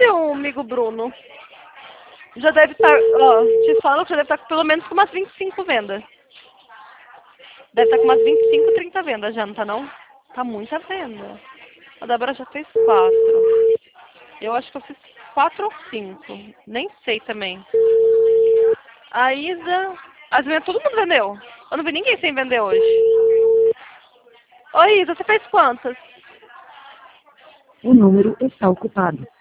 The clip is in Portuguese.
seu amigo Bruno? Já deve estar, ó, te falo que já deve estar com pelo menos com umas 25 vendas. Deve estar com umas 25, 30 vendas já, não tá não? Tá muita venda. A Débora já fez 4. Eu acho que eu fiz 4 ou 5. Nem sei também. A Isa... As meninas, todo mundo vendeu. Eu não vi ninguém sem vender hoje. Oi, Isa, você fez quantas? O número está ocupado.